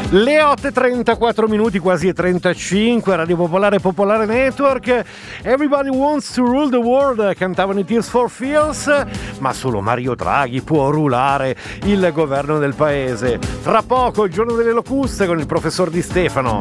Le 8:34 minuti, quasi 35, Radio Popolare, Popolare Network. Everybody wants to rule the world, cantavano i Tears for Fears, ma solo Mario Draghi può rulare il governo del paese. Tra poco il giorno delle locuste con il professor Di Stefano.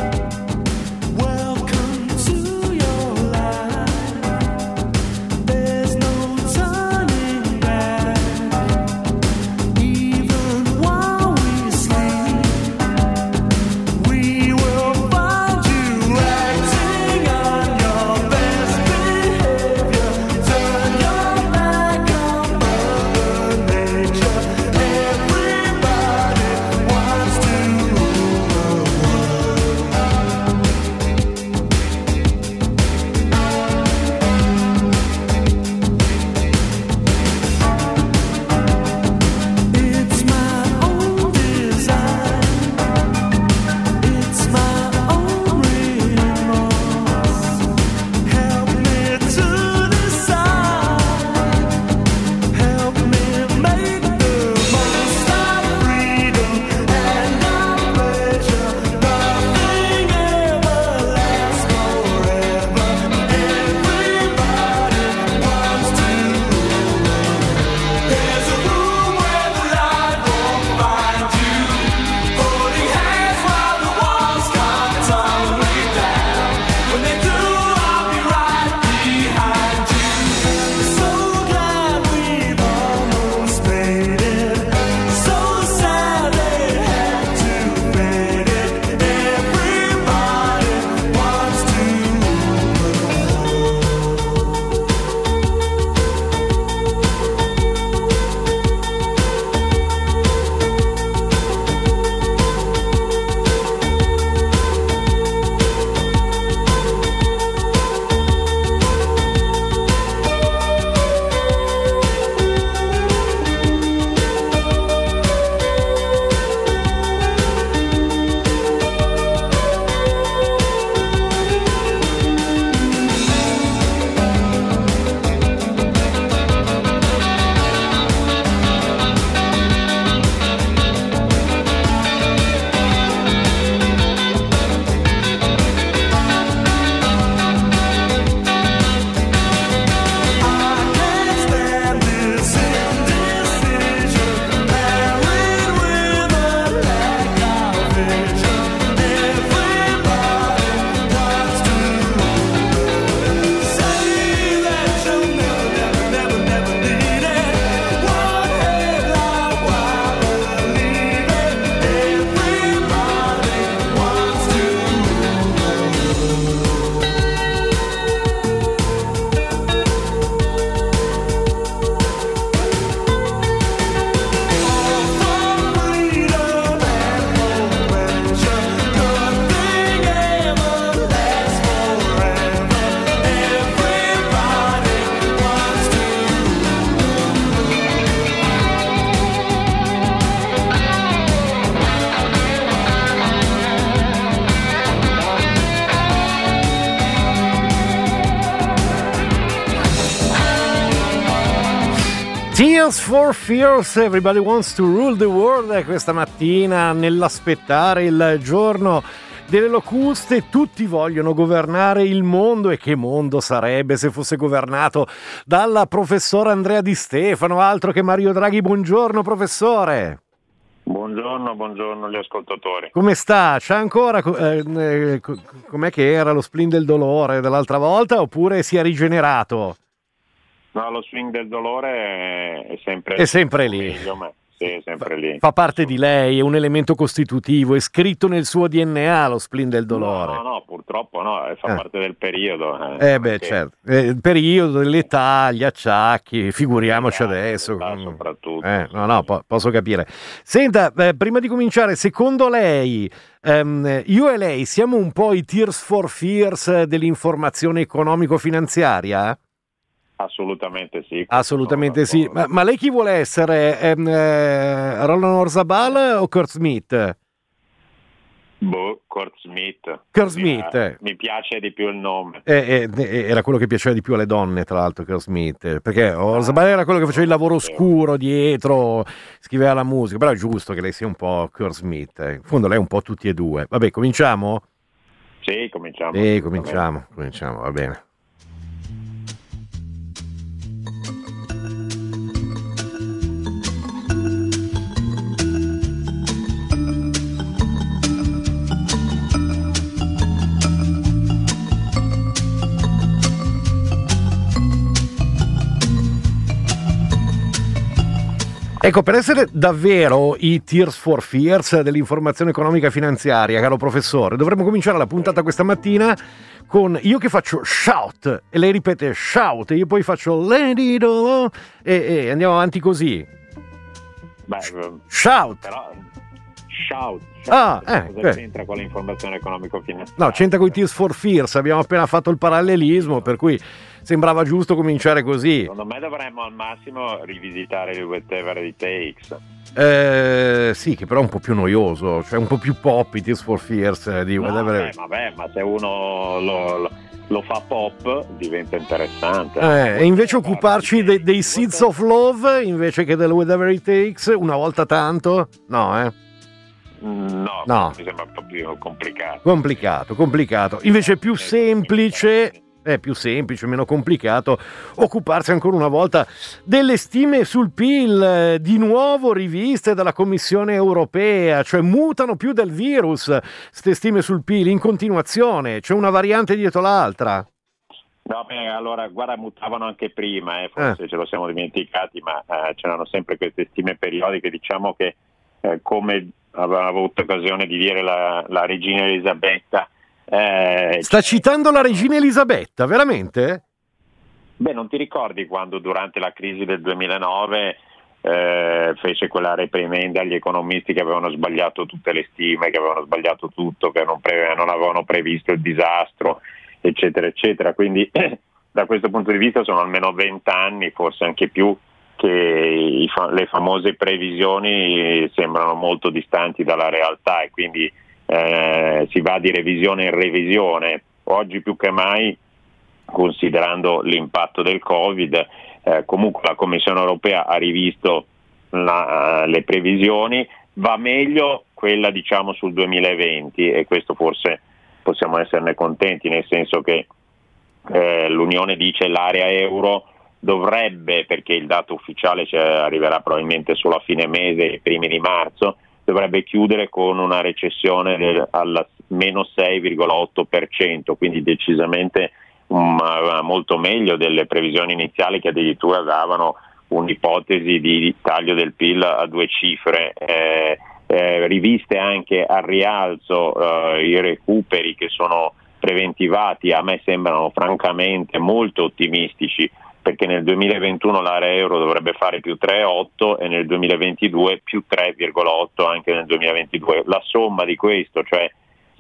Tears for Fears, Everybody Wants to Rule the World. Questa mattina, nell'aspettare il giorno delle locuste, tutti vogliono governare il mondo. E che mondo sarebbe se fosse governato dal professor Andrea Di Stefano, altro che Mario Draghi. Buongiorno professore. Buongiorno agli ascoltatori. Come sta? C'è ancora com'è che era lo spleen del dolore dell'altra volta, oppure si è rigenerato? No, lo swing del dolore è sempre lì. Sì, è sempre lì. Fa parte di lei, è un elemento costitutivo, è scritto nel suo DNA lo spleen del dolore. No, purtroppo no, fa parte del periodo. Certo. Il periodo, dell'età, gli acciacchi, figuriamoci adesso. Soprattutto. Posso capire. Senta, prima di cominciare, secondo lei, io e lei siamo un po' i Tears for Fears dell'informazione economico-finanziaria? Assolutamente sì. Assolutamente sì. Ma lei chi vuole essere? Roland Orzabal o Kurt Smith? Kurt Smith. Kurt Smith. Mi piace di più il nome. Era quello che piaceva di più alle donne, tra l'altro, Kurt Smith, perché Orzabal era quello che faceva il lavoro oscuro dietro, scriveva la musica, però è giusto che lei sia un po' Kurt Smith. In fondo lei è un po' tutti e due. Vabbè, cominciamo? Sì, cominciamo. Cominciamo, va bene. Ecco, per essere davvero i Tears for Fears dell'informazione economica e finanziaria, caro professore, dovremmo cominciare la puntata questa mattina con io che faccio shout e lei ripete shout e io poi faccio let it all e andiamo avanti così. Shout. Però, shout. Cosa c'entra con l'informazione economico-finanziaria? No, c'entra con i Tears for Fears, abbiamo appena fatto il parallelismo, per cui sembrava giusto cominciare così. Secondo me dovremmo al massimo rivisitare il Whatever It Takes. Sì, che però è un po' più noioso, cioè un po' più pop i Tears for Fears di Whatever. Vabbè, ma se uno lo fa pop diventa interessante. E invece occuparci dei Seeds of Love invece che del Whatever It Takes una volta tanto? No. Mi sembra un po' più complicato. Complicato. Invece è più semplice, meno complicato occuparsi ancora una volta delle stime sul PIL, di nuovo riviste dalla Commissione Europea, cioè mutano più del virus ste stime sul PIL in continuazione, c'è una variante dietro l'altra. No, allora, guarda, mutavano anche prima, forse ce lo siamo dimenticati, ma c'erano sempre queste stime periodiche, diciamo che come aveva avuto occasione di dire la regina Elisabetta. Sta citando la regina Elisabetta, veramente? Beh, non ti ricordi quando durante la crisi del 2009 fece quella reprimenda agli economisti che avevano sbagliato tutte le stime, che avevano sbagliato tutto, che non avevano previsto il disastro, eccetera, eccetera. Quindi da questo punto di vista sono almeno 20 anni, forse anche più, che le famose previsioni sembrano molto distanti dalla realtà e quindi si va di revisione in revisione. Oggi più che mai, considerando l'impatto del Covid, comunque la Commissione Europea ha rivisto le previsioni, va meglio quella diciamo sul 2020 e questo forse possiamo esserne contenti, nel senso che l'Unione dice l'area euro dovrebbe, perché il dato ufficiale arriverà probabilmente solo a fine mese, i primi di marzo, dovrebbe chiudere con una recessione al meno 6,8%, quindi decisamente molto meglio delle previsioni iniziali che addirittura davano un'ipotesi di taglio del PIL a 2 cifre. Riviste anche al rialzo i recuperi che sono preventivati, a me sembrano francamente molto ottimistici, perché nel 2021 l'area euro dovrebbe fare più 3,8 e nel 2022 più 3,8 anche nel 2022. La somma di questo, cioè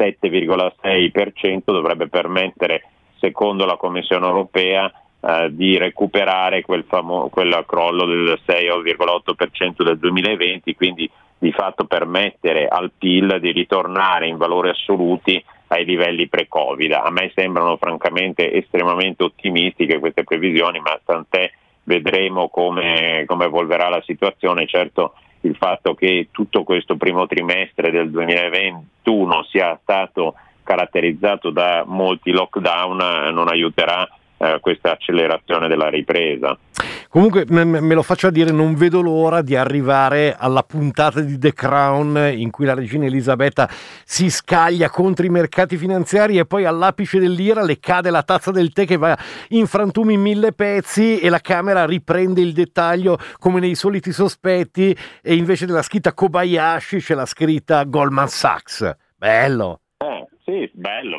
7,6%, dovrebbe permettere, secondo la Commissione Europea, di recuperare quel crollo del 6,8% del 2020, quindi di fatto permettere al PIL di ritornare in valori assoluti ai livelli pre-Covid. A me sembrano francamente estremamente ottimistiche queste previsioni, ma tant'è, vedremo come evolverà la situazione. Certo, il fatto che tutto questo primo trimestre del 2021 sia stato caratterizzato da molti lockdown non aiuterà questa accelerazione della ripresa. Comunque me lo faccia dire, non vedo l'ora di arrivare alla puntata di The Crown in cui la regina Elisabetta si scaglia contro i mercati finanziari e poi all'apice dell'ira le cade la tazza del tè che va in frantumi in 1000 pezzi e la Camera riprende il dettaglio come nei soliti sospetti e invece della scritta Kobayashi c'è la scritta Goldman Sachs. Bello. Sì, bello.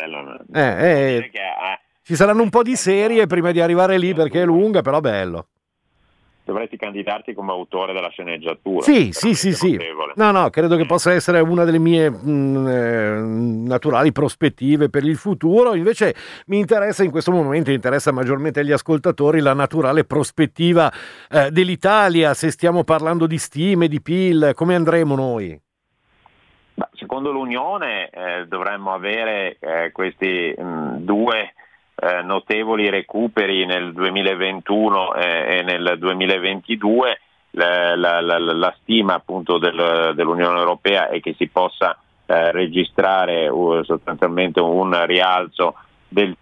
Ci saranno un po' di serie prima di arrivare lì perché è lunga, però bello. Dovresti candidarti come autore della sceneggiatura. Sì. No, credo che possa essere una delle mie naturali prospettive per il futuro. Invece mi interessa in questo momento, interessa maggiormente agli ascoltatori la naturale prospettiva dell'Italia. Se stiamo parlando di stime, di PIL, come andremo noi? Secondo secondo l'Unione dovremmo avere questi due notevoli recuperi nel 2021 e nel 2022. La stima appunto dell'Unione Europea è che si possa registrare sostanzialmente un rialzo del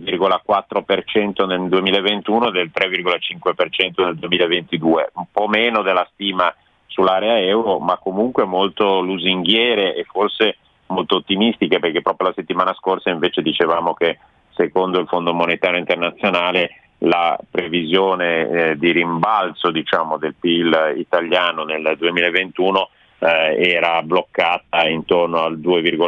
3,4% nel 2021 e del 3,5% nel 2022, un po' meno della stima sull'area euro, ma comunque molto lusinghiere e forse molto ottimistiche, perché proprio la settimana scorsa invece dicevamo che secondo il Fondo Monetario Internazionale la previsione di rimbalzo, diciamo, del PIL italiano nel 2021 era bloccata intorno al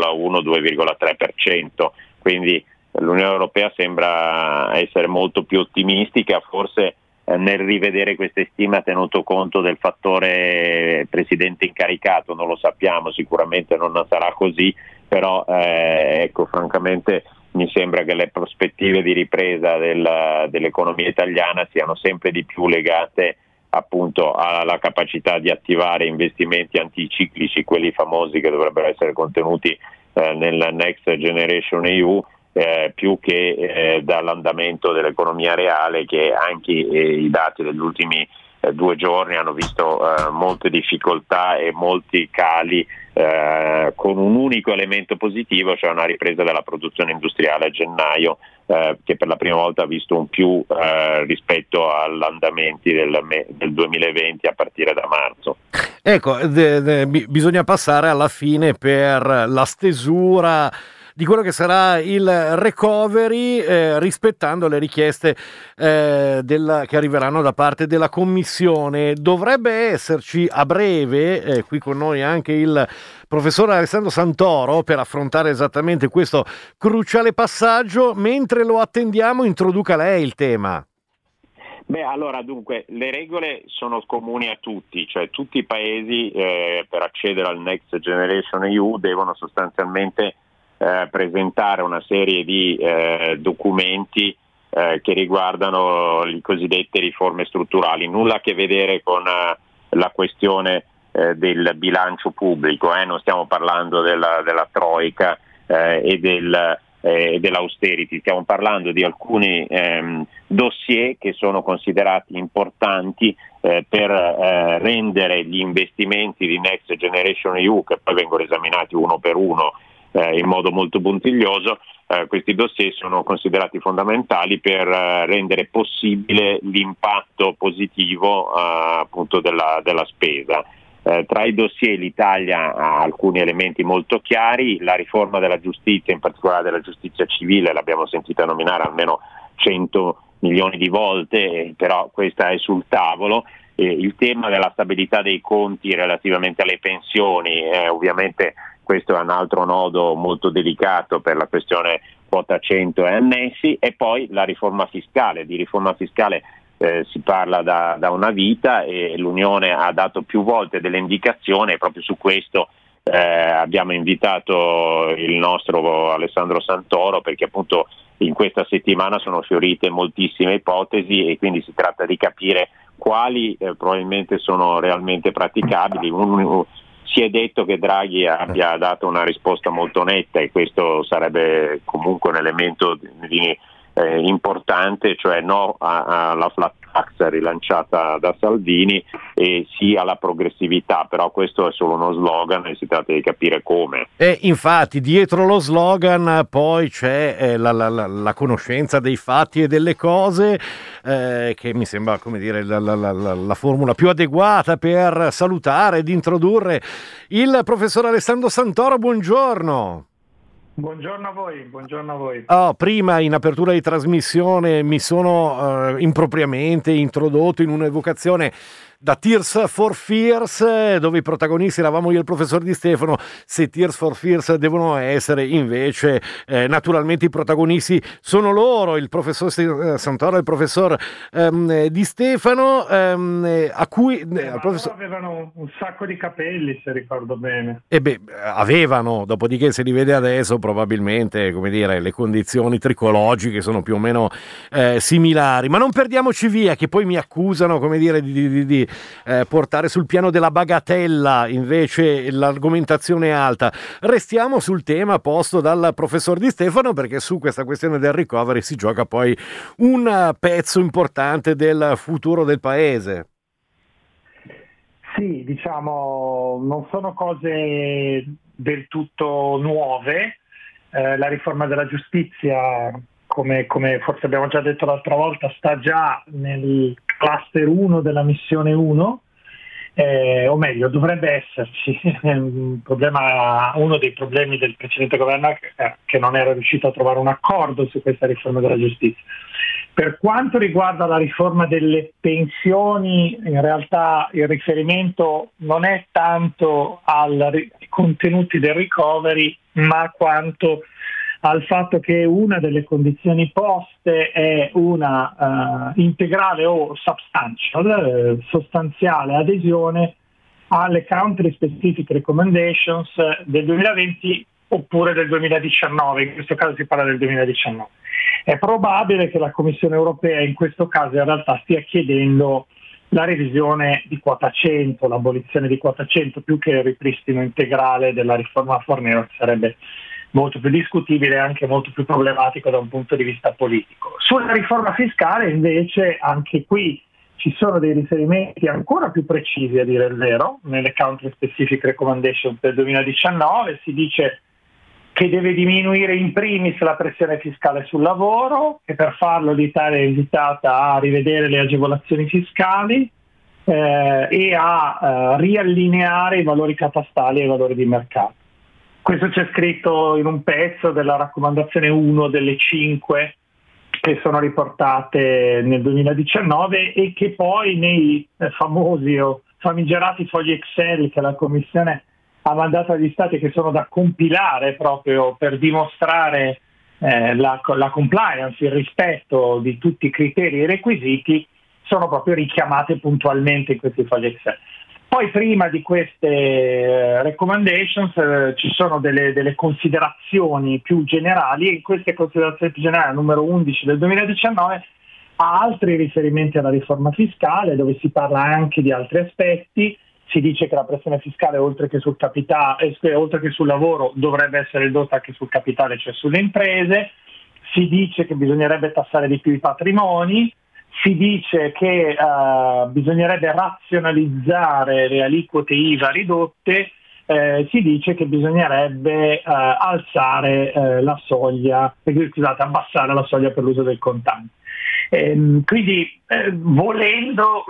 2,1-2,3%, quindi l'Unione Europea sembra essere molto più ottimistica, forse nel rivedere queste stime ha tenuto conto del fattore presidente incaricato, non lo sappiamo, sicuramente non sarà così, però ecco, francamente mi sembra che le prospettive di ripresa dell'economia italiana siano sempre di più legate appunto alla capacità di attivare investimenti anticiclici, quelli famosi che dovrebbero essere contenuti nel Next Generation EU, più che dall'andamento dell'economia reale, che anche i dati degli ultimi 2 giorni hanno visto molte difficoltà e molti cali, con un unico elemento positivo, cioè una ripresa della produzione industriale a gennaio, che per la prima volta ha visto un più rispetto all'andamenti del 2020 a partire da marzo. Ecco, bisogna passare alla fine per la stesura di quello che sarà il recovery, rispettando le richieste che arriveranno da parte della Commissione. Dovrebbe esserci a breve, qui con noi anche il professor Alessandro Santoro, per affrontare esattamente questo cruciale passaggio. Mentre lo attendiamo, introduca lei il tema. Allora, dunque, le regole sono comuni a tutti, cioè tutti i paesi per accedere al Next Generation EU devono sostanzialmente presentare una serie di documenti che riguardano le cosiddette riforme strutturali, nulla a che vedere con la questione del bilancio pubblico, non stiamo parlando della troika e dell'austerity, stiamo parlando di alcuni dossier che sono considerati importanti per rendere gli investimenti di Next Generation EU, che poi vengono esaminati uno per uno in modo molto puntiglioso. Questi dossier sono considerati fondamentali per rendere possibile l'impatto positivo appunto della spesa. Tra i dossier l'Italia ha alcuni elementi molto chiari: la riforma della giustizia, in particolare della giustizia civile, l'abbiamo sentita nominare almeno 100 milioni di volte, però questa è sul tavolo. Il tema della stabilità dei conti relativamente alle pensioni, ovviamente questo è un altro nodo molto delicato per la questione quota 100 e annessi, e poi la riforma fiscale. Di riforma fiscale si parla da una vita e l'Unione ha dato più volte delle indicazioni, e proprio su questo abbiamo invitato il nostro Alessandro Santoro, perché appunto in questa settimana sono fiorite moltissime ipotesi e quindi si tratta di capire quali probabilmente sono realmente praticabili. Si è detto che Draghi abbia dato una risposta molto netta, e questo sarebbe comunque un elemento importante, cioè no alla flat tax rilanciata da Salvini e sì alla progressività, però questo è solo uno slogan e si tratta di capire come. E infatti dietro lo slogan poi c'è la conoscenza dei fatti e delle cose, che mi sembra, come dire, la formula più adeguata per salutare ed introdurre il professor Alessandro Santoro. Buongiorno. Buongiorno a voi, buongiorno a voi. Prima in apertura di trasmissione mi sono impropriamente introdotto in un'evocazione da Tears for Fears, dove i protagonisti eravamo io e il professor Di Stefano. Se Tears for Fears devono essere, invece naturalmente i protagonisti sono loro, il professor Santoro e il professor Di Stefano, a cui professor... avevano un sacco di capelli, se ricordo bene. Avevano, dopodiché se li vede adesso probabilmente, come dire, le condizioni tricologiche sono più o meno similari, ma non perdiamoci via, che poi mi accusano, come dire, di portare sul piano della bagatella invece l'argomentazione alta. Restiamo sul tema posto dal professor Di Stefano, perché su questa questione del recovery si gioca poi un pezzo importante del futuro del paese. Sì, diciamo, non sono cose del tutto nuove. La riforma della giustizia, come forse abbiamo già detto l'altra volta, sta già nel cluster 1 della missione 1, o meglio, dovrebbe esserci. Uno dei problemi del precedente governo è che non era riuscito a trovare un accordo su questa riforma della giustizia. Per quanto riguarda la riforma delle pensioni, in realtà il riferimento non è tanto ai contenuti del recovery, ma quanto al fatto che una delle condizioni poste è una integrale o substantial, sostanziale adesione alle country specific recommendations del 2020 oppure del 2019, in questo caso si parla del 2019. È probabile che la Commissione europea in questo caso in realtà stia chiedendo la revisione di quota 100, l'abolizione di quota 100, più che il ripristino integrale della riforma Fornero, che sarebbe molto più discutibile e anche molto più problematico da un punto di vista politico. Sulla riforma fiscale invece anche qui ci sono dei riferimenti ancora più precisi, a dire il vero, nelle country specific recommendations del 2019 si dice che deve diminuire in primis la pressione fiscale sul lavoro, e per farlo l'Italia è invitata a rivedere le agevolazioni fiscali e a riallineare i valori catastali ai valori di mercato. Questo c'è scritto in un pezzo della raccomandazione 1 delle 5 che sono riportate nel 2019 e che poi nei famosi o famigerati fogli Excel che la Commissione ha mandato agli Stati, che sono da compilare proprio per dimostrare la compliance, il rispetto di tutti i criteri e i requisiti, sono proprio richiamate puntualmente in questi fogli Excel. Poi prima di queste recommendations ci sono delle considerazioni più generali, e in queste considerazioni più generali, numero 11 del 2019, ha altri riferimenti alla riforma fiscale, dove si parla anche di altri aspetti. Si dice che la pressione fiscale, oltre che sul capitale, oltre che sul lavoro, dovrebbe essere ridotta anche sul capitale, cioè sulle imprese. Si dice che bisognerebbe tassare di più i patrimoni. Si dice che bisognerebbe razionalizzare le aliquote IVA ridotte. Si dice che bisognerebbe abbassare la soglia per l'uso del contante. Quindi volendo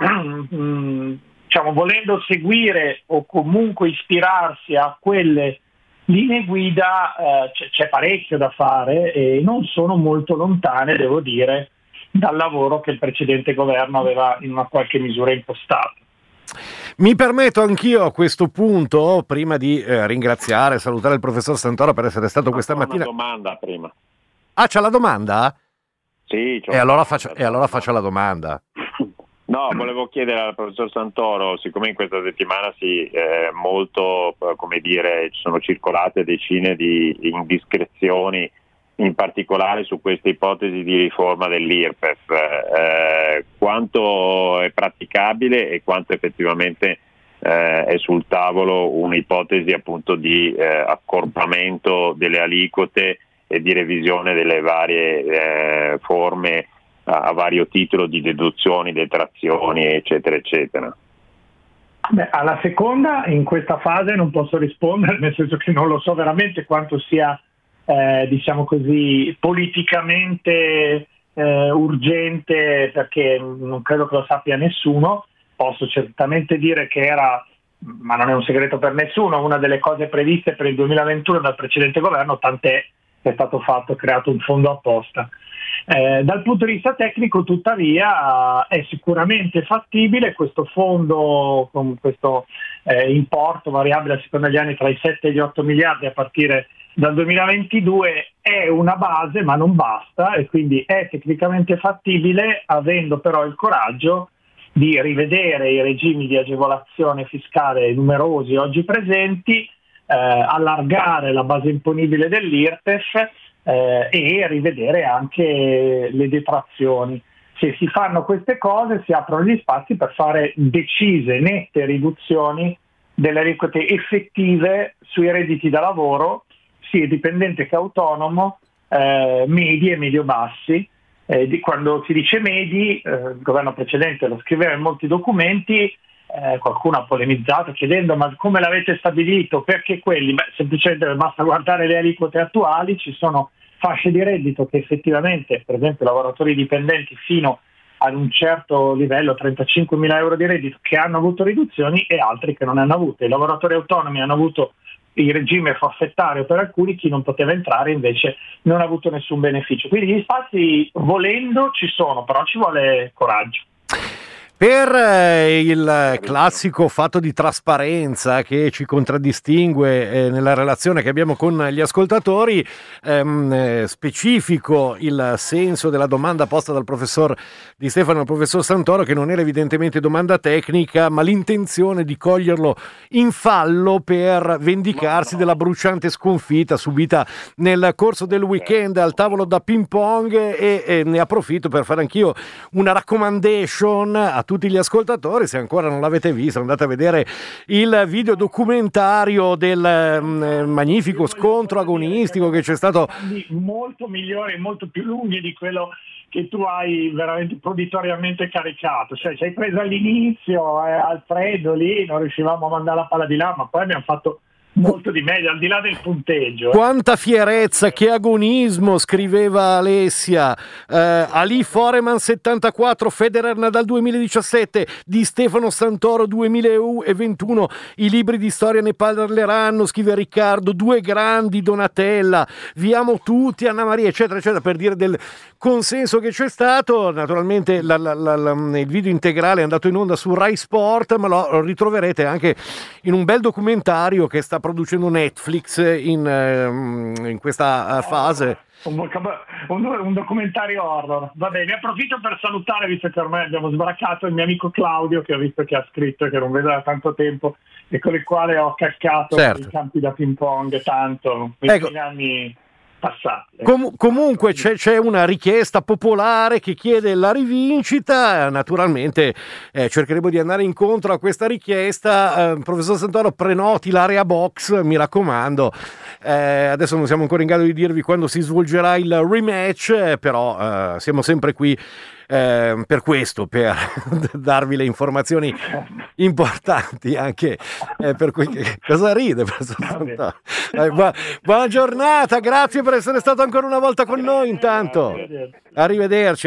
seguire o comunque ispirarsi a quelle linee guida, c'è parecchio da fare e non sono molto lontane, devo dire, dal lavoro che il precedente governo aveva in una qualche misura impostato. Mi permetto anch'io a questo punto, prima di ringraziare e salutare il professor Santoro per essere stato questa mattina. Una domanda prima. Ah, c'è la domanda? Sì. E allora faccio la domanda. No, volevo chiedere al professor Santoro, siccome in questa settimana molto, ci sono circolate decine di indiscrezioni, in particolare su questa ipotesi di riforma dell'IRPEF, quanto è praticabile e quanto effettivamente è sul tavolo un'ipotesi appunto di accorpamento delle aliquote e di revisione delle varie forme a vario titolo di deduzioni, detrazioni, eccetera, eccetera. Beh, alla seconda in questa fase non posso rispondere, nel senso che non lo so veramente quanto sia politicamente urgente, perché non credo che lo sappia nessuno. Posso certamente dire che era, ma non è un segreto per nessuno, una delle cose previste per il 2021 dal precedente governo, tant'è che è stato creato un fondo apposta. Dal punto di vista tecnico, tuttavia, è sicuramente fattibile questo fondo con questo importo variabile a seconda degli anni tra i 7 e gli 8 miliardi a partire dal 2022, è una base ma non basta, e quindi è tecnicamente fattibile, avendo però il coraggio di rivedere i regimi di agevolazione fiscale numerosi oggi presenti, allargare la base imponibile dell'IRPEF e rivedere anche le detrazioni. se si fanno queste cose si aprono gli spazi per fare decise, nette riduzioni delle aliquote effettive sui redditi da lavoro, sia dipendente che autonomo, medi e medio-bassi. Quando si dice medi, il governo precedente lo scriveva in molti documenti, qualcuno ha polemizzato chiedendo ma come l'avete stabilito, perché quelli? Semplicemente basta guardare le aliquote attuali, ci sono fasce di reddito che effettivamente, per esempio lavoratori dipendenti fino ad un certo livello, 35.000 euro di reddito, che hanno avuto riduzioni e altri che non hanno avuto. I lavoratori autonomi hanno avuto il regime forfettario per alcuni, chi non poteva entrare invece non ha avuto nessun beneficio. Quindi gli spazi volendo ci sono, però ci vuole coraggio. Per il classico fatto di trasparenza che ci contraddistingue nella relazione che abbiamo con gli ascoltatori, specifico il senso della domanda posta dal professor Di Stefano al professor Santoro, che non era evidentemente domanda tecnica, ma l'intenzione di coglierlo in fallo per vendicarsi della bruciante sconfitta subita nel corso del weekend al tavolo da ping pong, e ne approfitto per fare anch'io una recommendation a tutti gli ascoltatori. Se ancora non l'avete visto, andate a vedere il video documentario del magnifico scontro agonistico che c'è stato, molto migliori e molto più lunghi di quello che tu hai veramente proditoriamente caricato. Cioè ci hai preso all'inizio Alfredo lì, non riuscivamo a mandare la palla di là, ma poi abbiamo fatto molto di meglio, al di là del punteggio. Quanta fierezza, che agonismo, scriveva Alessia. Ali Foreman 74, Federer Nadal 2017, Di Stefano Santoro 2021, i libri di storia ne parleranno, scrive Riccardo, due grandi, Donatella, vi amo tutti, Anna Maria, eccetera eccetera, per dire del consenso che c'è stato. Naturalmente il video integrale è andato in onda su Rai Sport, ma lo ritroverete anche in un bel documentario che sta producendo Netflix in questa fase. Un documentario horror. Va bene, approfitto per salutare, visto che ormai abbiamo sbraccato, il mio amico Claudio, che ho visto che ha scritto, che non vedo da tanto tempo e con il quale ho cascato i campi da ping pong tanto, 20 anni passati. Comunque c'è una richiesta popolare che chiede la rivincita. Naturalmente cercheremo di andare incontro a questa richiesta. Professor Santoro, prenoti l'area box, mi raccomando. Adesso non siamo ancora in grado di dirvi quando si svolgerà il rematch, però siamo sempre qui per questo, per darvi le informazioni importanti anche per cui cosa ride. Buona giornata, grazie per essere stato ancora una volta con noi. Intanto arrivederci.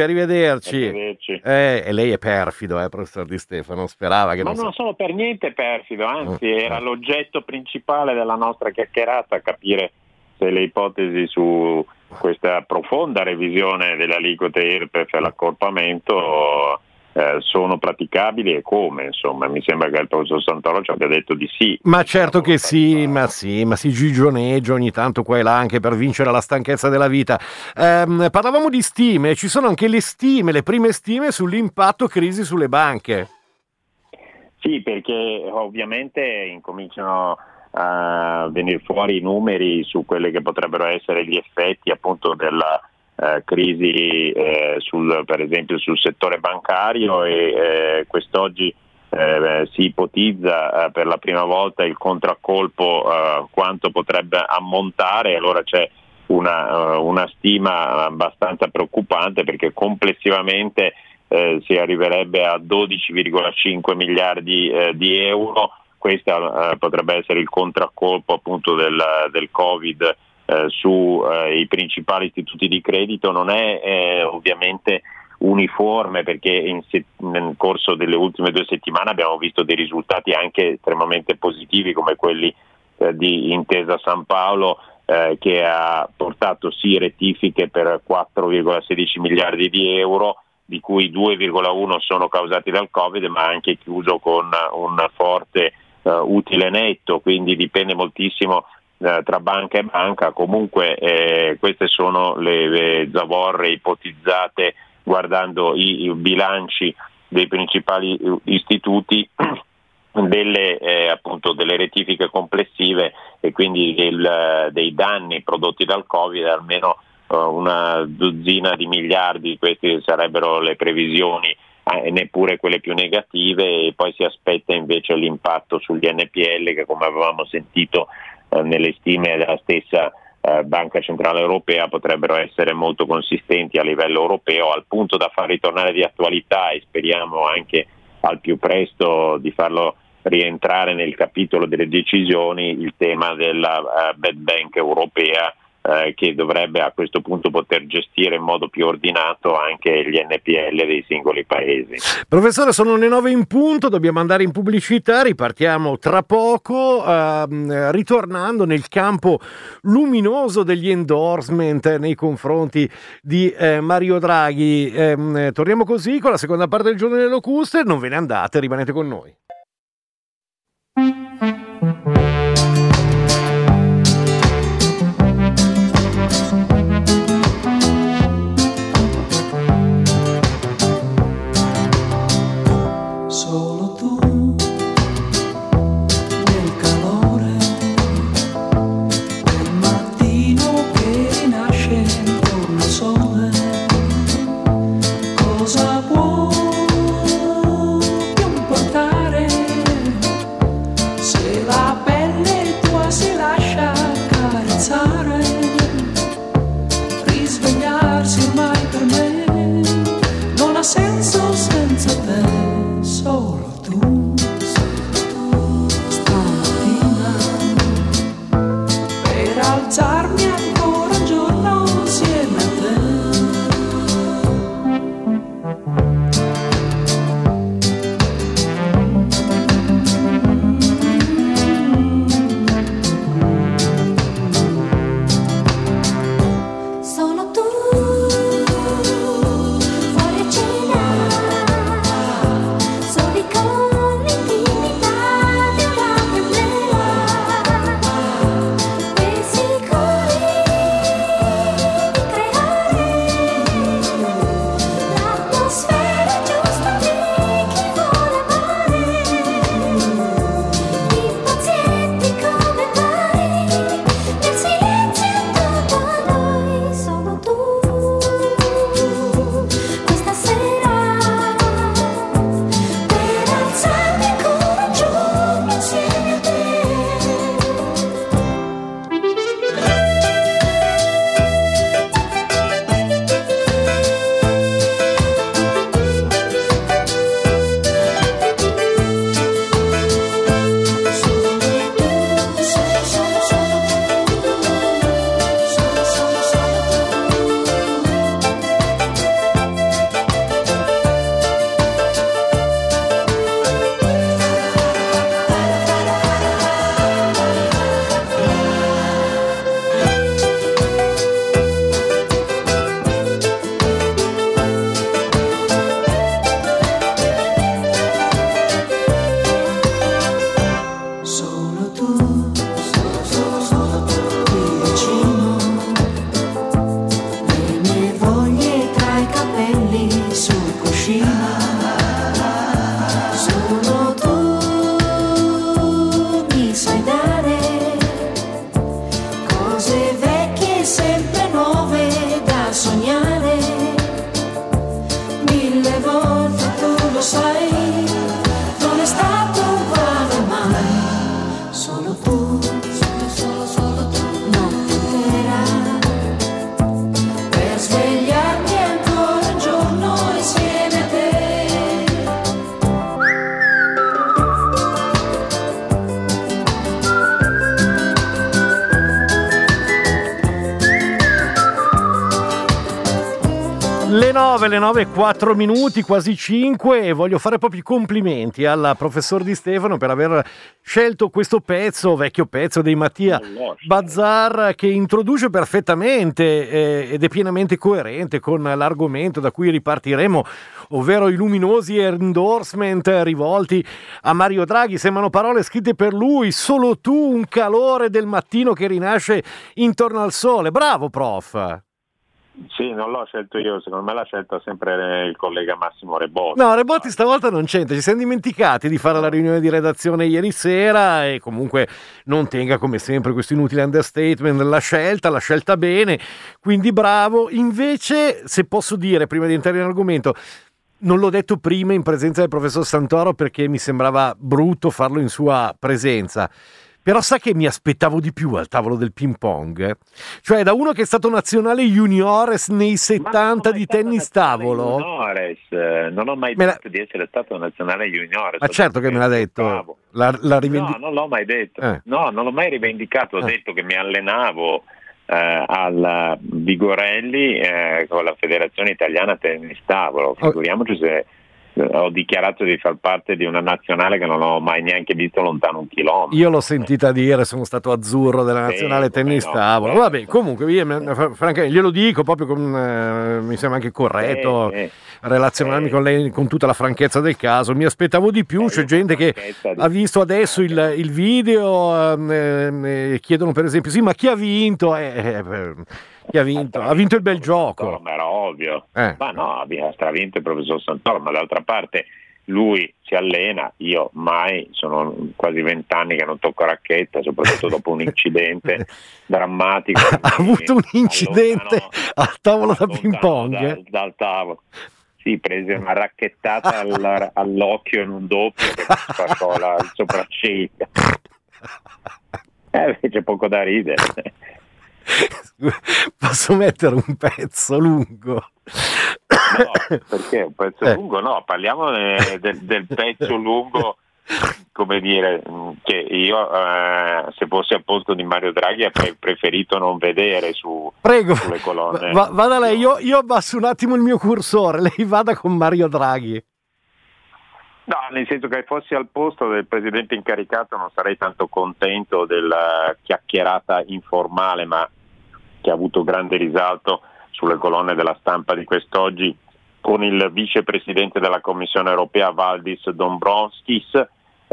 E lei è perfido, professor Di Stefano, sperava che non sono per niente perfido, anzi era l'oggetto principale della nostra chiacchierata, capire se le ipotesi su questa profonda revisione delle aliquote IRPEF e l'accorpamento sono praticabili e come. Insomma, mi sembra che il professor Santoro ci abbia detto di sì. Ma certo che sì, ma si gigioneggia ogni tanto qua e là anche per vincere la stanchezza della vita. Parlavamo di stime, ci sono anche le prime stime sull'impatto crisi sulle banche. Sì, perché ovviamente incominciano a venire fuori i numeri su quelli che potrebbero essere gli effetti appunto della crisi per esempio sul settore bancario, e quest'oggi si ipotizza per la prima volta il contraccolpo quanto potrebbe ammontare. Allora c'è una stima abbastanza preoccupante, perché complessivamente si arriverebbe a 12,5 miliardi di euro. Questo potrebbe essere il contraccolpo appunto del Covid sui principali istituti di credito. Non è ovviamente uniforme, perché nel corso delle ultime 2 settimane abbiamo visto dei risultati anche estremamente positivi, come quelli di Intesa San Paolo, che ha portato sì rettifiche per 4,16 miliardi di euro, di cui 2,1 sono causati dal Covid, ma anche chiuso con un forte utile netto, quindi dipende moltissimo tra banca e banca. Comunque queste sono le zavorre ipotizzate guardando i bilanci dei principali istituti appunto delle rettifiche complessive, e quindi dei danni prodotti dal Covid, almeno una dozzina di miliardi, queste sarebbero le previsioni, neppure quelle più negative, e poi si aspetta invece l'impatto sugli NPL che, come avevamo sentito nelle stime della stessa Banca Centrale Europea, potrebbero essere molto consistenti a livello europeo, al punto da far ritornare di attualità, e speriamo anche al più presto di farlo rientrare nel capitolo delle decisioni, il tema della Bad Bank europea, che dovrebbe a questo punto poter gestire in modo più ordinato anche gli NPL dei singoli paesi. Professore, sono le 9 in punto, dobbiamo andare in pubblicità, ripartiamo tra poco, ritornando nel campo luminoso degli endorsement nei confronti di Mario Draghi. Torniamo così con la seconda parte del Giorno delle Locuste, non ve ne andate, rimanete con noi. Solo tu, nel calore del mattino che nasce intorno al sole, cosa può più importare se la pelle tua si lascia carezzare, risvegliarsi ormai per me non ha senso senza te. Solo tu, stamattina, per alzarmi ancora un giorno insieme a te. Solo tu, fuori a cena, soli con l'intimità di una candela, e sicuri di creare l'atmosfera giusta di chi vuole amare, impazienti come mai, nel silenzio intorno a noi. Solo tu, questa sera, per alzarmi ancora un giorno insieme a te. Solo tu, solo tu, qui vicino, le mie voglie tra i capelli sul cuscino. Solo tu mi sai dare cose vecchie e sempre nuove da sognare. Mille volte tu lo sai, non è stato uguale mai. Solo tu, solo tu, notte intera, per svegliarmi ancora un giorno insieme a te. Le 9 e 4 minuti, quasi 5, e voglio fare proprio i complimenti al professor Di Stefano per aver scelto questo pezzo, vecchio pezzo dei Mattia Bazzar, che introduce perfettamente ed è pienamente coerente con l'argomento da cui ripartiremo, ovvero i luminosi endorsement rivolti a Mario Draghi. Sembrano parole scritte per lui. Solo tu, un calore del mattino che rinasce intorno al sole. Bravo, prof! Sì, non l'ho scelto io, secondo me l'ha scelto sempre il collega Massimo Rebotti. No, Rebotti stavolta non c'entra, ci siamo dimenticati di fare la riunione di redazione ieri sera e comunque non tenga come sempre questo inutile understatement, l'ha scelta bene, quindi bravo. Invece, se posso dire, prima di entrare in argomento, non l'ho detto prima in presenza del professor Santoro perché mi sembrava brutto farlo in sua presenza. Però sa che mi aspettavo di più al tavolo del ping pong? Cioè, da uno che è stato nazionale juniores nei 70 di tennis tavolo. Non ho mai detto di essere stato nazionale juniores. Ma certo che me l'ha detto. No, non l'ho mai detto. No, non l'ho mai rivendicato. Ho detto che mi allenavo al Vigorelli con la Federazione Italiana Tennis Tavolo. Figuriamoci se ho dichiarato di far parte di una nazionale che non ho mai neanche visto lontano un chilometro. Io l'ho sentita dire, sono stato azzurro della nazionale tennis tavolo. Vabbè, comunque francamente glielo dico proprio mi sembra anche corretto relazionarmi con lei con tutta la franchezza del caso. Mi aspettavo di più, c'è gente che ha visto adesso il video, chiedono per esempio sì, ma chi ha vinto? Chi ha vinto? Ha vinto il bel gioco. Ma era ovvio. Ma no, ha stravinto il professor Santoro, ma d'altra parte lui si allena, io mai, sono quasi 20 anni che non tocco racchetta, soprattutto dopo un incidente drammatico. Ha avuto un incidente al tavolo da ping pong? Dal tavolo. Sì, prese una racchettata all'occhio in un doppio che mi spaccò il sopracciglio. C'è poco da ridere. Posso mettere un pezzo lungo? No, perché un pezzo lungo? No, parliamo del pezzo lungo, come dire, che io se fossi al posto di Mario Draghi avrei preferito non vedere sulle colonne. Vada lei, io abbasso un attimo il mio cursore, lei vada con Mario Draghi. No, nel senso che fossi al posto del presidente incaricato non sarei tanto contento della chiacchierata informale, ma che ha avuto grande risalto sulle colonne della stampa di quest'oggi, con il vicepresidente della Commissione europea Valdis Dombrovskis,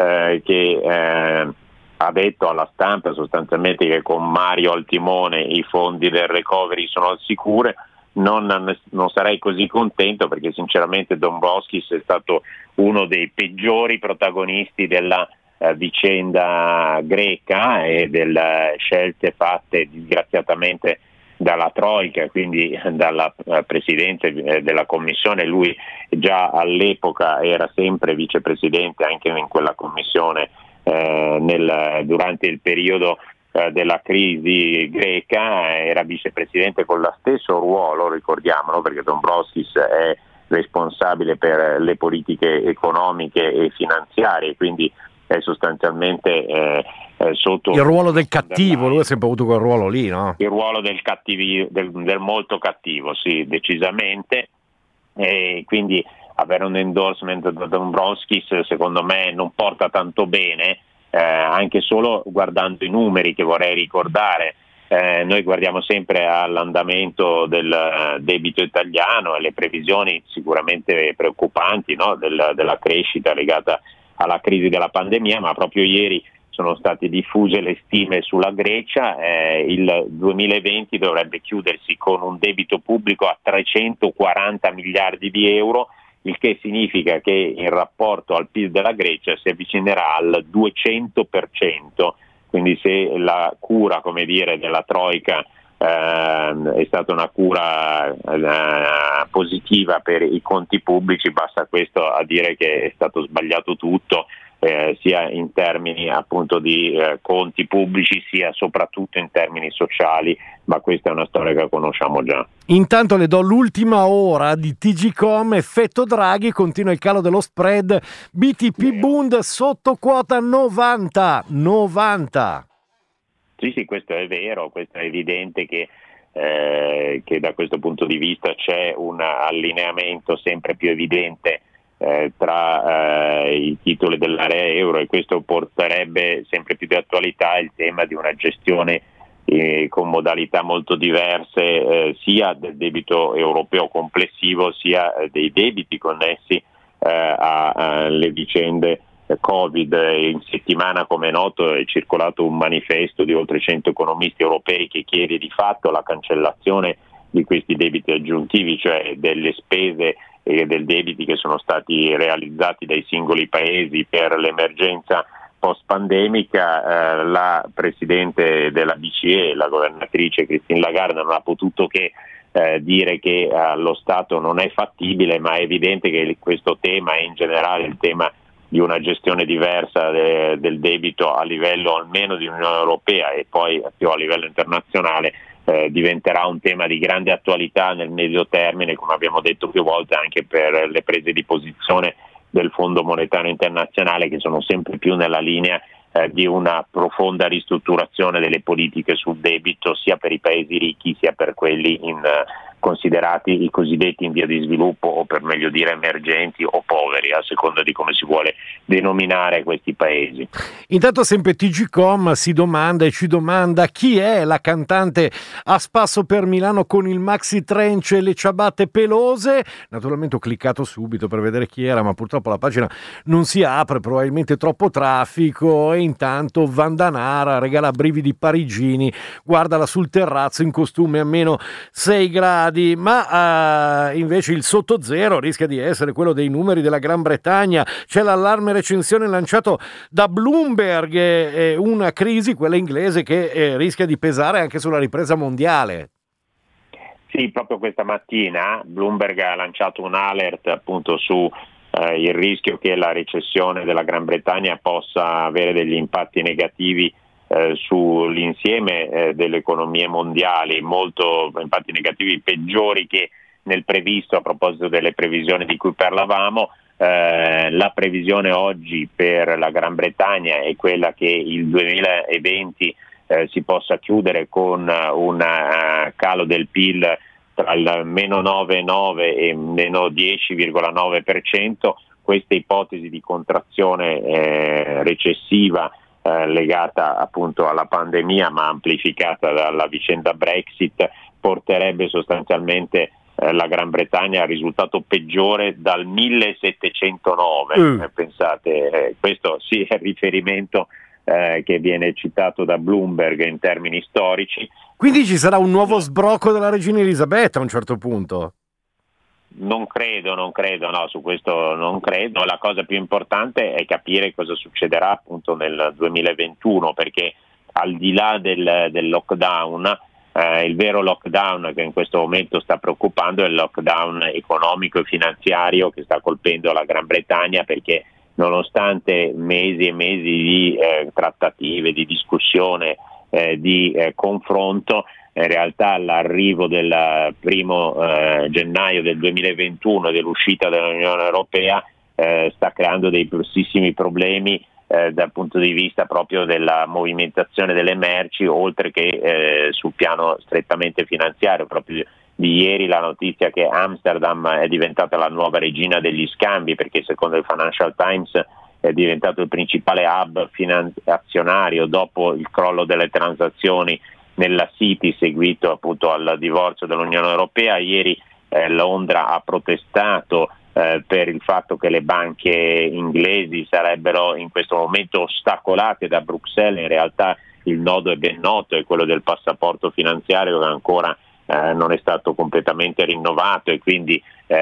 che ha detto alla stampa sostanzialmente che con Mario al timone i fondi del recovery sono al sicuro. Non sarei così contento perché sinceramente Dombrovskis è stato uno dei peggiori protagonisti della vicenda greca e delle scelte fatte disgraziatamente dalla Troika, quindi dalla Presidente della Commissione. Lui già all'epoca era sempre vicepresidente anche in quella Commissione durante il periodo della crisi greca, era vicepresidente con lo stesso ruolo, ricordiamolo, perché Dombrovskis è responsabile per le politiche economiche e finanziarie, quindi è sostanzialmente sotto il ruolo del cattivo. Lui ha sempre avuto quel ruolo lì, no? Il ruolo del molto cattivo, sì, decisamente, e quindi avere un endorsement da Dombrovskis secondo me non porta tanto bene, anche solo guardando i numeri che vorrei ricordare. Noi guardiamo sempre all'andamento del debito italiano e le previsioni sicuramente preoccupanti, no? della crescita legata alla crisi della pandemia, ma proprio ieri sono state diffuse le stime sulla Grecia. Il 2020 dovrebbe chiudersi con un debito pubblico a 340 miliardi di euro, il che significa che in rapporto al PIL della Grecia si avvicinerà al 200%, quindi se la cura, come dire, della Troika è stata una cura positiva per i conti pubblici, basta questo a dire che è stato sbagliato tutto, sia in termini appunto di conti pubblici sia soprattutto in termini sociali, ma questa è una storia che conosciamo già. Intanto le do l'ultima ora di TGcom. Effetto Draghi, continua il calo dello spread, BTP Bund sotto quota 90. Sì, questo è vero, questo è evidente che da questo punto di vista c'è un allineamento sempre più evidente tra i titoli dell'area euro, e questo porterebbe sempre più di attualità il tema di una gestione con modalità molto diverse sia del debito europeo complessivo sia dei debiti connessi alle vicende Covid. In settimana, come è noto, è circolato un manifesto di oltre 100 economisti europei che chiede di fatto la cancellazione di questi debiti aggiuntivi, cioè delle spese e del debiti che sono stati realizzati dai singoli paesi per l'emergenza post-pandemica. La Presidente della BCE, la governatrice Christine Lagarde, non ha potuto che dire che allo Stato non è fattibile, ma è evidente che questo tema e in generale il tema di una gestione diversa del debito a livello almeno di Unione Europea e poi più a livello internazionale diventerà un tema di grande attualità nel medio termine, come abbiamo detto più volte, anche per le prese di posizione del Fondo Monetario Internazionale, che sono sempre più nella linea di una profonda ristrutturazione delle politiche sul debito, sia per i paesi ricchi sia per quelli considerati i cosiddetti in via di sviluppo, o per meglio dire emergenti o poveri, a seconda di come si vuole denominare questi paesi. Intanto sempre TGcom si domanda e ci domanda chi è la cantante a spasso per Milano con il maxi trench e le ciabatte pelose. Naturalmente ho cliccato subito per vedere chi era, ma purtroppo la pagina non si apre, probabilmente troppo traffico, e intanto Vandanara regala brividi parigini, guardala sul terrazzo in costume a meno 6 gradi. Ma invece il sotto zero rischia di essere quello dei numeri della Gran Bretagna. C'è l'allarme recensione lanciato da Bloomberg, una crisi, quella inglese, che rischia di pesare anche sulla ripresa mondiale. Sì, proprio questa mattina Bloomberg ha lanciato un alert appunto su il rischio che la recessione della Gran Bretagna possa avere degli impatti negativi sull'insieme delle economie mondiali, molto impatti negativi peggiori che nel previsto. A proposito delle previsioni di cui parlavamo, la previsione oggi per la Gran Bretagna è quella che il 2020 si possa chiudere con un calo del PIL tra il meno 9,9 e meno 10,9%. Questa ipotesi di contrazione recessiva legata appunto alla pandemia, ma amplificata dalla vicenda Brexit, porterebbe sostanzialmente la Gran Bretagna al risultato peggiore dal 1709. Pensate, questo sì è il riferimento che viene citato da Bloomberg in termini storici. Quindi ci sarà un nuovo sbrocco della regina Elisabetta a un certo punto? Non credo, no, su questo non credo. La cosa più importante è capire cosa succederà appunto nel 2021, perché al di là del lockdown, il vero lockdown che in questo momento sta preoccupando è il lockdown economico e finanziario che sta colpendo la Gran Bretagna, perché nonostante mesi e mesi di trattative, di discussione, di confronto, in realtà l'arrivo del 1 gennaio del 2021 dell'uscita dall'Unione Europea sta creando dei grossissimi problemi dal punto di vista proprio della movimentazione delle merci, oltre che sul piano strettamente finanziario. Proprio di ieri la notizia che Amsterdam è diventata la nuova regina degli scambi, perché secondo il Financial Times è diventato il principale hub azionario dopo il crollo delle transazioni nella City seguito appunto al divorzio dell'Unione Europea. Ieri Londra ha protestato per il fatto che le banche inglesi sarebbero in questo momento ostacolate da Bruxelles. In realtà il nodo è ben noto, è quello del passaporto finanziario che ancora non è stato completamente rinnovato, e quindi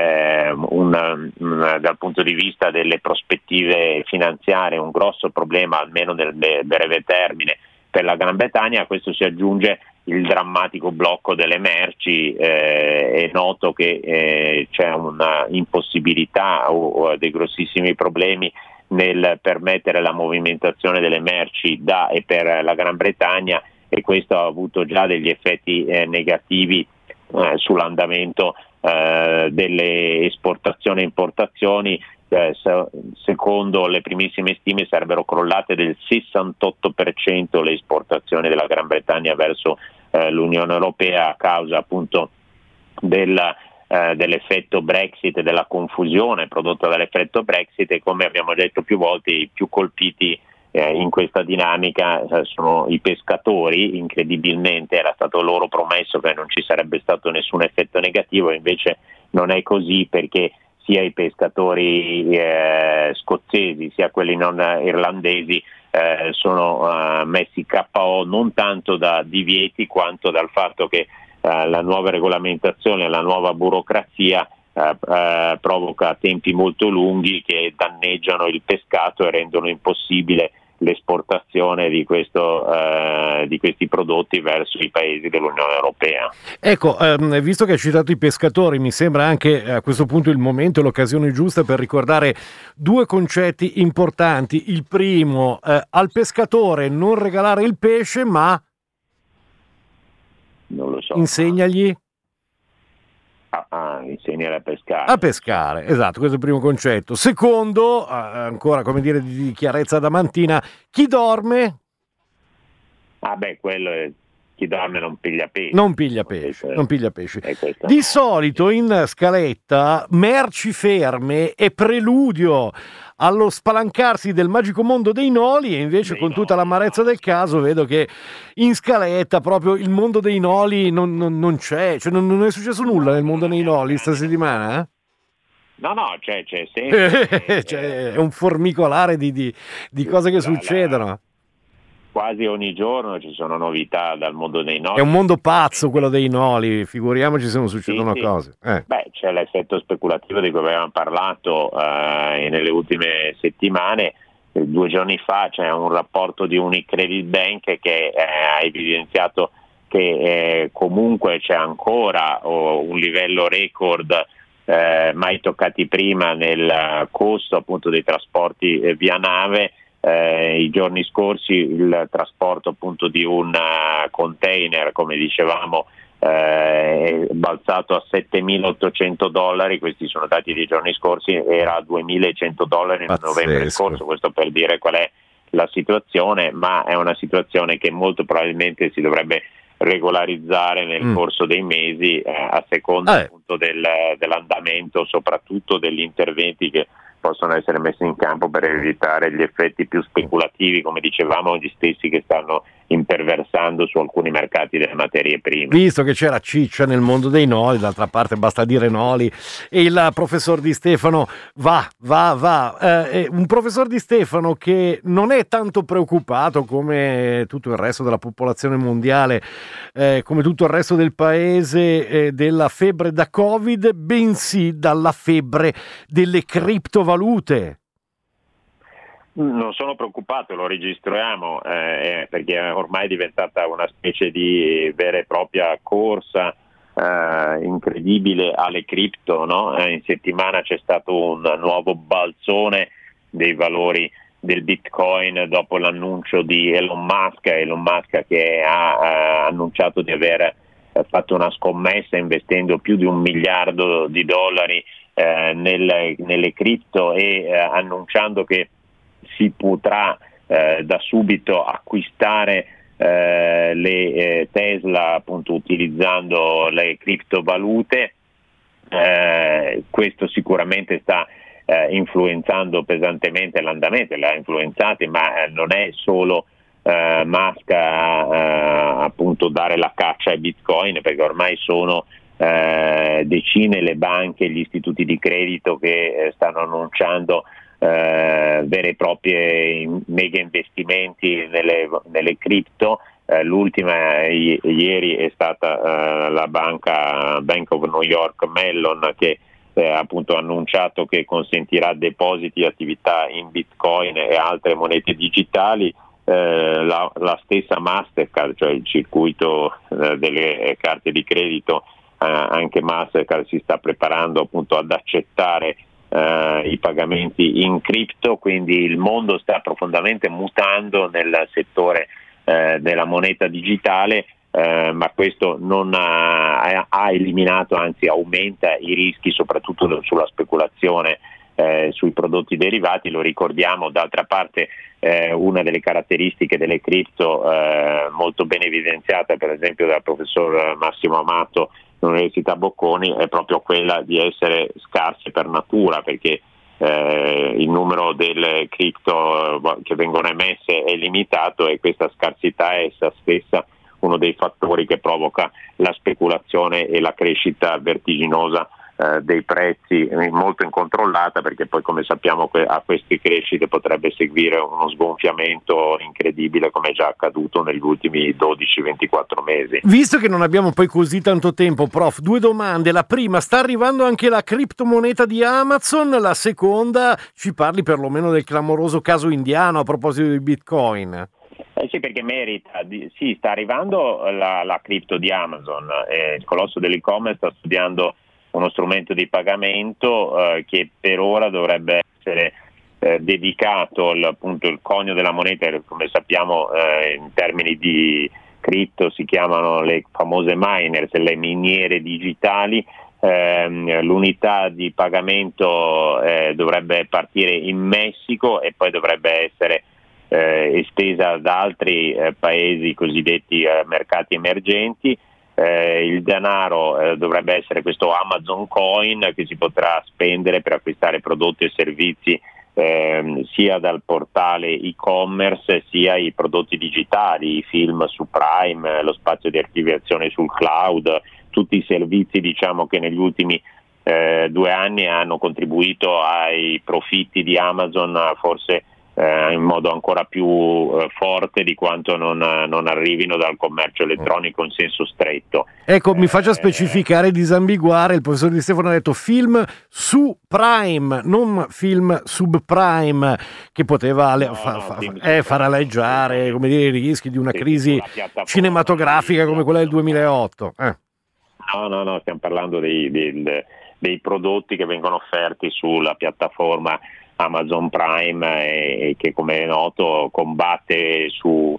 dal punto di vista delle prospettive finanziarie un grosso problema, almeno nel breve termine, per la Gran Bretagna. A questo si aggiunge il drammatico blocco delle merci. È noto che c'è una impossibilità o dei grossissimi problemi nel permettere la movimentazione delle merci da e per la Gran Bretagna, e questo ha avuto già degli effetti negativi sull'andamento delle esportazioni e importazioni. Secondo le primissime stime sarebbero crollate del 68% le esportazioni della Gran Bretagna verso l'Unione Europea a causa appunto dell'effetto Brexit e della confusione prodotta dall'effetto Brexit. E come abbiamo detto più volte, i più colpiti in questa dinamica sono i pescatori. Incredibilmente era stato loro promesso che non ci sarebbe stato nessun effetto negativo, invece non è così, perché sia i pescatori scozzesi sia quelli non irlandesi sono messi KO non tanto da divieti quanto dal fatto che la nuova regolamentazione, la nuova burocrazia provoca tempi molto lunghi che danneggiano il pescato e rendono impossibile l'esportazione di questi prodotti verso i paesi dell'Unione Europea. Ecco, visto che hai citato i pescatori, mi sembra anche a questo punto il momento e l'occasione giusta per ricordare due concetti importanti. Il primo, al pescatore non regalare il pesce, ma non lo so. Insegnagli insegnare a pescare. A pescare, esatto, questo è il primo concetto. Secondo, ancora come dire di chiarezza adamantina, chi dorme? Quello è chi dorme non piglia pesce. Non piglia pesce. Questo. Di solito in scaletta merci ferme è preludio allo spalancarsi del magico mondo dei noli, e invece con tutta l'amarezza del caso vedo che in scaletta proprio il mondo dei noli non c'è, cioè non è successo nulla nel mondo dei noli sta settimana, eh? No, c'è sempre. È un formicolare di cose che succedono. Quasi ogni giorno ci sono novità dal mondo dei noli. È un mondo pazzo quello dei noli, figuriamoci se non succedono cose. C'è l'effetto speculativo di cui avevamo parlato nelle ultime settimane. 2 giorni fa c'è un rapporto di Unicredit Bank che ha evidenziato che comunque c'è ancora un livello record mai toccati prima nel costo appunto dei trasporti via nave. I giorni scorsi il trasporto appunto di un container, come dicevamo, è balzato a $7.800, questi sono dati dei giorni scorsi, era a $2.100 nel novembre scorso, questo per dire qual è la situazione, ma è una situazione che molto probabilmente si dovrebbe regolarizzare nel corso dei mesi a seconda appunto dell'andamento, soprattutto degli interventi che possono essere messi in campo per evitare gli effetti più speculativi, come dicevamo, gli stessi che stanno imperversando su alcuni mercati delle materie prime. Visto che c'era ciccia nel mondo dei noli, d'altra parte basta dire noli, e il professor Di Stefano va. Un professor Di Stefano che non è tanto preoccupato come tutto il resto della popolazione mondiale, come tutto il resto del paese, della febbre da Covid, bensì dalla febbre delle criptovalute. Non sono preoccupato, lo registriamo perché ormai è diventata una specie di vera e propria corsa incredibile alle cripto, no? In settimana c'è stato un nuovo balzone dei valori del Bitcoin dopo l'annuncio di Elon Musk che ha annunciato di aver fatto una scommessa investendo più di $1 miliardo nelle cripto e annunciando che si potrà da subito acquistare le Tesla appunto utilizzando le criptovalute. Questo sicuramente sta influenzando pesantemente l'andamento, l'ha influenzato, ma non è solo Musk a appunto dare la caccia ai Bitcoin, perché ormai sono decine le banche e gli istituti di credito che stanno annunciando vere e proprie mega investimenti nelle cripto. L'ultima ieri è stata la Bank of New York Mellon che appunto ha annunciato che consentirà depositi e attività in Bitcoin e altre monete digitali. La stessa Mastercard, cioè il circuito delle carte di credito, anche Mastercard si sta preparando appunto ad accettare i pagamenti in cripto, quindi il mondo sta profondamente mutando nel settore della moneta digitale, ma questo non ha eliminato, anzi aumenta i rischi soprattutto sulla speculazione sui prodotti derivati. Lo ricordiamo, d'altra parte una delle caratteristiche delle cripto molto ben evidenziata per esempio dal professor Massimo Amato dell'Università Bocconi è proprio quella di essere scarse per natura, perché il numero delle cripto che vengono emesse è limitato e questa scarsità è essa stessa uno dei fattori che provoca la speculazione e la crescita vertiginosa dei prezzi molto incontrollata, perché poi, come sappiamo, a queste crescite potrebbe seguire uno sgonfiamento incredibile, come è già accaduto negli ultimi 12-24 mesi. Visto che non abbiamo poi così tanto tempo, prof, 2 domande. La prima: sta arrivando anche la criptomoneta di Amazon? La seconda, ci parli perlomeno del clamoroso caso indiano a proposito di Bitcoin. Sì, perché merita. Sì, sta arrivando la cripto di Amazon. Il colosso dell'e-commerce sta studiando uno strumento di pagamento che per ora dovrebbe essere dedicato appunto il conio della moneta, come sappiamo in termini di cripto si chiamano le famose miners, le miniere digitali. L'unità di pagamento dovrebbe partire in Messico e poi dovrebbe essere estesa ad altri paesi cosiddetti mercati emergenti. Il denaro dovrebbe essere questo Amazon Coin che si potrà spendere per acquistare prodotti e servizi sia dal portale e-commerce sia i prodotti digitali, i film su Prime, lo spazio di archiviazione sul cloud, tutti i servizi, diciamo, che negli ultimi 2 anni hanno contribuito ai profitti di Amazon, forse in modo ancora più forte di quanto non arrivino dal commercio elettronico in senso stretto. Ecco, mi faccia specificare, disambiguare. Il professor Di Stefano ha detto film su Prime, non film subprime, che poteva far aleggiare, come dire, i rischi di una crisi cinematografica come quella del 2008. No, stiamo parlando dei prodotti che vengono offerti sulla piattaforma Amazon Prime e che, come è noto, combatte sul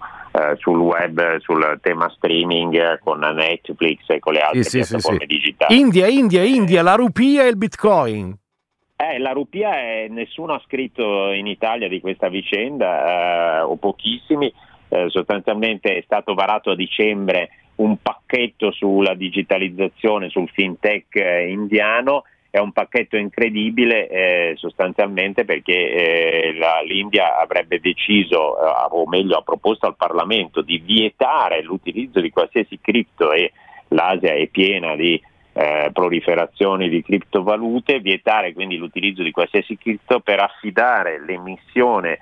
web, sul tema streaming con Netflix e con le altre piattaforme digitali. India, la rupia e il Bitcoin. La rupia nessuno ha scritto in Italia di questa vicenda, o pochissimi. Sostanzialmente è stato varato a dicembre un pacchetto sulla digitalizzazione, sul fintech indiano. È un pacchetto incredibile sostanzialmente perché l'India avrebbe deciso, o meglio ha proposto al Parlamento, di vietare l'utilizzo di qualsiasi cripto, e l'Asia è piena di proliferazioni di criptovalute, vietare quindi l'utilizzo di qualsiasi cripto per affidare l'emissione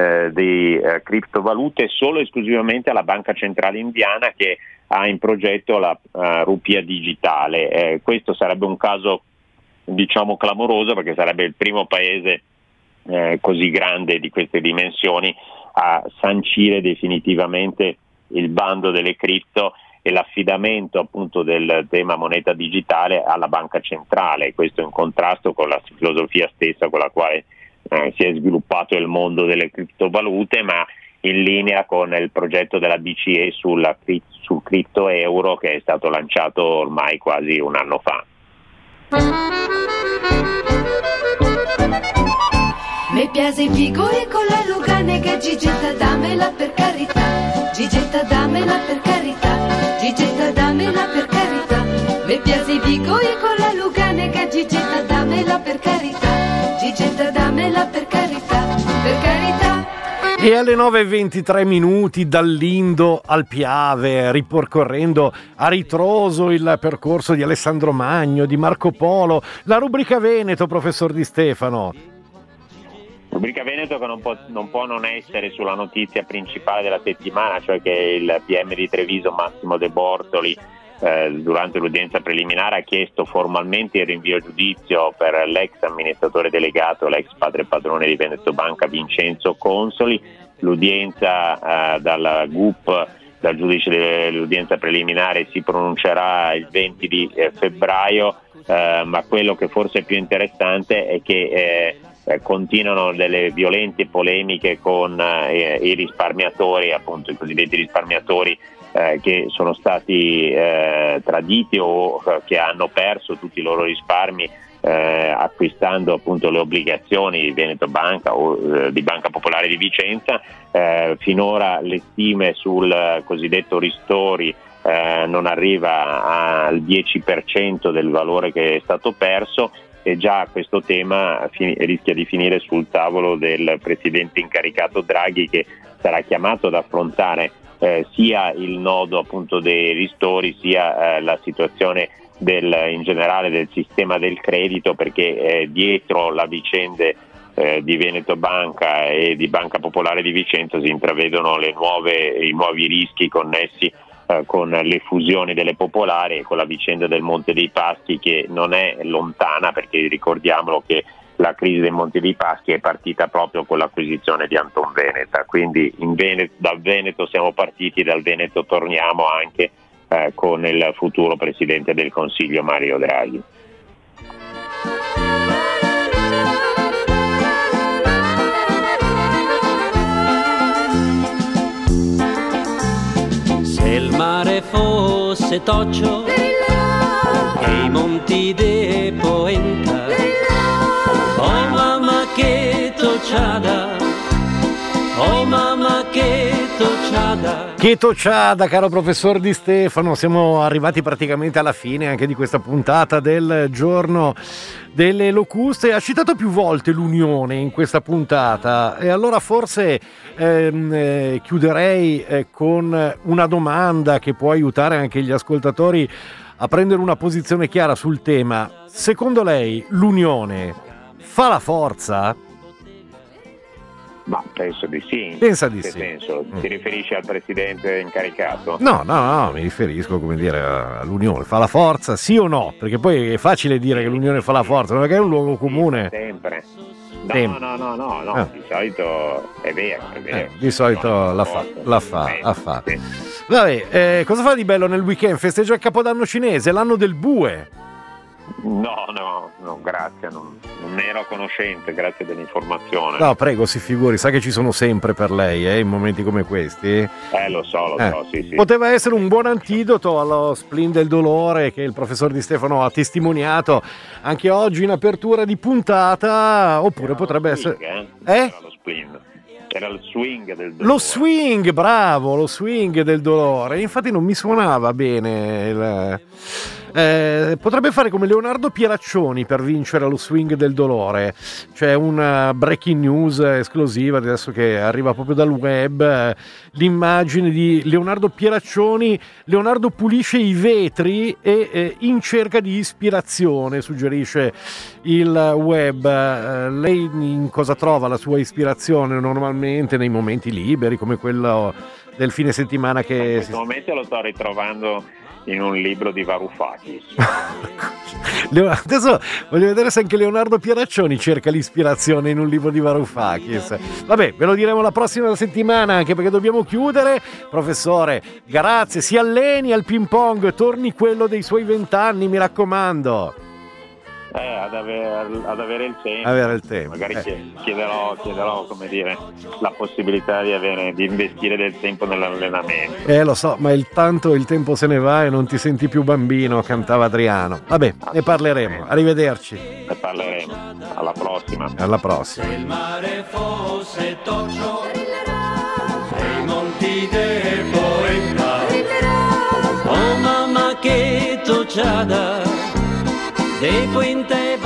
di criptovalute solo e esclusivamente alla Banca Centrale Indiana, che ha in progetto la rupia digitale. Questo sarebbe un caso, diciamo, clamoroso, perché sarebbe il primo paese così grande di queste dimensioni a sancire definitivamente il bando delle cripto e l'affidamento appunto del tema moneta digitale alla banca centrale. Questo in contrasto con la filosofia stessa con la quale si è sviluppato il mondo delle criptovalute, ma in linea con il progetto della BCE sul cripto euro, che è stato lanciato ormai quasi un anno fa. Mi piace i figuri con la Lugane, che Gigetta dammela per carità, Gigetta dammela per carità, Gigetta dammela per carità. Mi piace i figuri con la Lugane, che Gigetta dammela per carità, Gigetta dammela per carità, per carità. E alle 9:23 dall'Indo al Piave, ripercorrendo a ritroso il percorso di Alessandro Magno, di Marco Polo, la rubrica Veneto, professor Di Stefano. Rubrica Veneto che non può non essere sulla notizia principale della settimana, cioè che il PM di Treviso, Massimo De Bortoli, durante l'udienza preliminare ha chiesto formalmente il rinvio a giudizio per l'ex amministratore delegato, l'ex padre padrone di Veneto Banca Vincenzo Consoli. L'udienza dal GUP, dal giudice dell'udienza preliminare, si pronuncerà il 20 di febbraio, ma quello che forse è più interessante è che continuano delle violente polemiche con i risparmiatori, appunto i cosiddetti risparmiatori che sono stati traditi o che hanno perso tutti i loro risparmi acquistando appunto le obbligazioni di Veneto Banca o di Banca Popolare di Vicenza. Finora le stime sul cosiddetto ristori non arriva al 10% del valore che è stato perso, e già questo tema rischia di finire sul tavolo del presidente incaricato Draghi, che sarà chiamato ad affrontare sia il nodo appunto dei ristori, sia la situazione in generale del sistema del credito, perché dietro la vicenda di Veneto Banca e di Banca Popolare di Vicenza si intravedono i nuovi rischi connessi con le fusioni delle popolari e con la vicenda del Monte dei Paschi, che non è lontana, perché ricordiamolo che la crisi del Monte dei Paschi è partita proprio con l'acquisizione di Antonveneta, quindi dal Veneto siamo partiti, dal Veneto torniamo anche con il futuro Presidente del Consiglio Mario Draghi. Se il mare fosse toccio e i monti de Poenta, oh mamma che tocciada, oh mamma che tocciada. Che tocciada, caro professor Di Stefano, siamo arrivati praticamente alla fine anche di questa puntata del giorno delle locuste. Ha citato più volte l'Unione in questa puntata e allora forse chiuderei con una domanda che può aiutare anche gli ascoltatori a prendere una posizione chiara sul tema. Secondo lei l'Unione fa la forza? Ma penso di sì. Pensa di che sì. Senso? Ti riferisci al presidente incaricato? No, mi riferisco, come dire, all'Unione. Fa la forza, sì o no? Perché poi è facile dire che l'Unione fa la forza, perché è un luogo comune. Sempre. No, di solito è vero. Di solito la fa. Sì. Vabbè, cosa fa di bello nel weekend? Festeggia il Capodanno cinese, l'anno del bue. No, grazie, non ne ero a conoscenza, grazie dell'informazione. No, prego, si figuri, sa che ci sono sempre per lei, in momenti come questi. Lo so, sì. Poteva essere un buon antidoto allo spleen del dolore che il professor Di Stefano ha testimoniato anche oggi in apertura di puntata, oppure potrebbe essere... Era lo spleen. Era il swing del dolore. Lo swing, bravo, lo swing del dolore. Infatti non mi suonava bene potrebbe fare come Leonardo Pieraccioni per vincere lo swing del dolore. C'è una breaking news esclusiva adesso che arriva proprio dal web, l'immagine di Leonardo Pieraccioni. Leonardo pulisce i vetri e in cerca di ispirazione, suggerisce il web. Lei in cosa trova la sua ispirazione normalmente nei momenti liberi come quello del fine settimana che... In questo momento lo sto ritrovando in un libro di Varoufakis. Adesso voglio vedere se anche Leonardo Pieraccioni cerca l'ispirazione in un libro di Varoufakis. Vabbè, ve lo diremo la prossima settimana, anche perché dobbiamo chiudere. Professore, grazie, si alleni al ping pong, torni quello dei suoi 20 anni, mi raccomando. Ad avere il tempo. Magari chiederò, come dire, la possibilità di investire del tempo nell'allenamento. Lo so, ma il tempo se ne va e non ti senti più bambino, cantava Adriano. Vabbè, ne parleremo. Arrivederci. Ne parleremo. Alla prossima. Alla prossima. Se il mare fosse toccio e i monti de Poenta, oh mamma che tocciada de Poenta